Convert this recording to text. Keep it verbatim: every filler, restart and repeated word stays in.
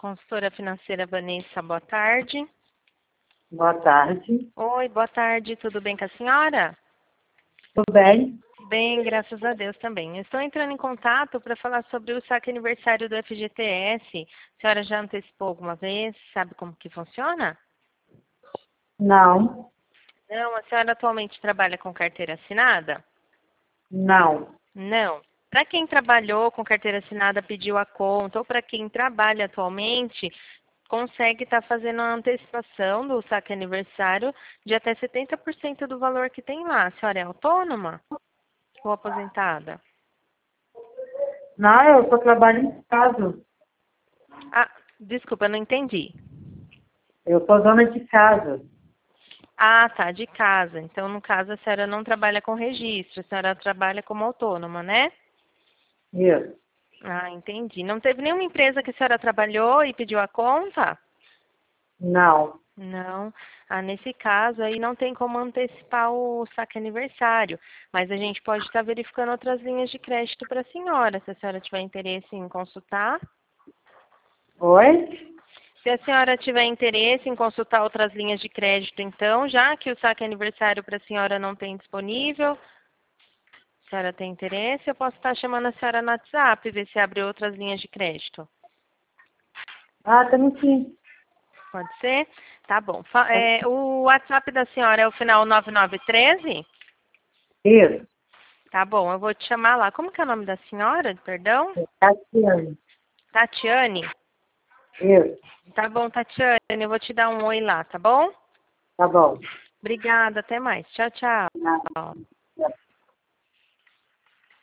Consultora financeira Vanessa, boa tarde. Boa tarde. Oi, boa tarde, tudo bem com a senhora? Tudo bem? Bem, graças a Deus também. Eu estou entrando em contato para falar sobre o saque aniversário do F G T S. A senhora já antecipou alguma vez? Sabe como que funciona? Não. Não, a senhora atualmente trabalha com carteira assinada? Não. Não. Para quem trabalhou com carteira assinada, pediu a conta, ou para quem trabalha atualmente, consegue estar fazendo a antecipação do saque aniversário de até setenta por cento do valor que tem lá. A senhora é autônoma ou aposentada? Não, eu só trabalho em casa. Ah, desculpa, eu não entendi. Eu sou dona de casa. Ah, tá, de casa. Então, no caso, a senhora não trabalha com registro, a senhora trabalha como autônoma, né? Isso. Ah, entendi. Não teve nenhuma empresa que a senhora trabalhou e pediu a conta? Não. Não. Ah, nesse caso aí não tem como antecipar o saque aniversário, mas a gente pode estar verificando outras linhas de crédito para a senhora, se a senhora tiver interesse em consultar. Oi? Se a senhora tiver interesse em consultar outras linhas de crédito, então, já que o saque aniversário para a senhora não tem disponível, a senhora tem interesse, eu posso estar chamando a senhora no WhatsApp, ver se abre outras linhas de crédito. Ah, também sim. Pode ser? Tá bom. Fa- é, o WhatsApp da senhora é o final nove nove um três? Isso. Tá bom, eu vou te chamar lá. Como que é o nome da senhora? Perdão? Tatiane. Tatiane? Isso. Tá bom, Tatiane, eu vou te dar um oi lá, tá bom? Tá bom. Obrigada, até mais. Tchau, Não. tchau.